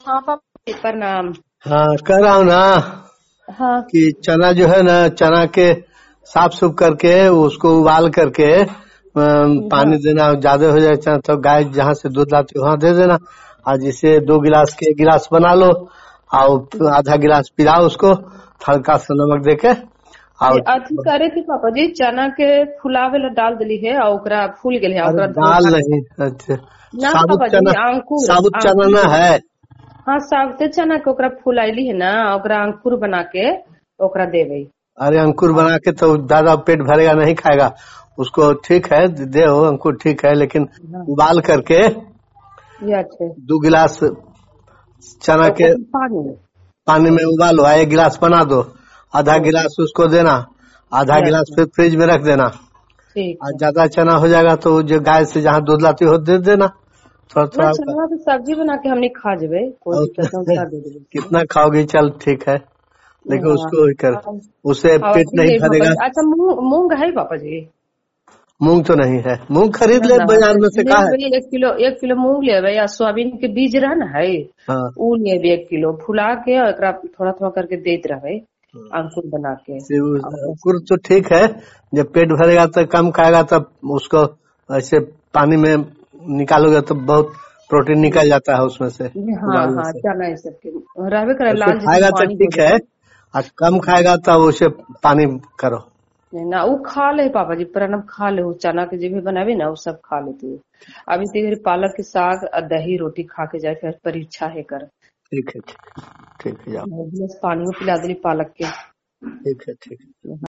हाँ पापा जी, प्रणाम। हाँ, कह रहा हूँ ना हाँ कि चना जो है ना, चना के साफ सुफ करके उसको उबाल करके पानी हाँ। देना। ज्यादा हो जाए चना तो गाय जहाँ से दूध लाती है वहां दे देना। और जिसे 2 गिलास के 1 गिलास बना लो और आधा गिलास पिलाओ उसको, हल्का सा नमक देके। ये और अथी करे थी पापा जी, चना के फुलावे ला डाल दिली है और ओकरा फूल गेल है, अरे ओकरा धो दाल धा के। नहीं, अच्छा ना साबुत पापा जी, चना, अंकुर साबुत चना अंकुर ना देली। है। हाँ, साबुते चना के ओकरा फुलाइली है ना, ओकरा अंकुर बना के ओकरा देवे। अरे अंकुर हाँ, बना के तो ज्यादा पेट भरेगा नहीं खाएगा उसको। ठीक है, दे हो अंकुर, ठीक है, लेकिन हाँ, उबाल करके ये अच्छे। 2 गिलास चना के पानी में। पानी में उबालो, 1 गिलास बना दो। आधा ओके। गिलास उसको देना, आधा ये गिलास अच्छा। फिर फ्रिज में रख देना। ठीक और है। ज्यादा चना हो जाएगा तो जो गाय से जहाँ दूध लाती हो दे देना, थोड़ा ना थोड़ा कर। चना के सब्जी बना के हमने खा जेबे, कोई और दिक्कत नहीं, उसमें उतना दे देबे उसमें। कितना खाओगी, चल ठीक है, लेकिन हाँ। उसको ही कर। हाँ, उससे और पेट अथी नहीं है पापा भरेगा। जी। अच्छा, मूंग मूंग है पापा जी? मूंग तो नहीं है, मूंग खरीद ना ले ना बाजार तो में से, ले कहा है। भाई, 1 किलो मूंग ले, या सोयाबीन के बीज रहा ना है, हाँ, ऊ ले 1 किलो फुला के और एकरा थोड़ा थोड़ा करके देते रहे, अंकुर बना के। और ओकरा अंकुर तो ठीक है। जब पेट भरेगा तो कम खाएगा तब उसको ऐसे पानी में निकालोगे तो बहुत प्रोटीन निकल जाता है उसमें से, हाँ उबालने हाँ, से। चना ये सब के रहबे करे, ऐसे लाल जैसे खाएगा तो पानी हो ठीक है, जाए। और कम खाएगा तब उसे पानी करो। ना ऊ खा ले पापा जी, प्रणव खा ले, ऊ चना के जो भी बनावे ना वो सब खा लेती है। अभी तो इधर पालक के साग और दही रोटी खा के जाए, फिर परीक्षा है कर। ठीक है, ठीक है, ठीक है, जाओ। मैं भी बस पानी में पिला दिली पालक के। ठीक है, ठीक है।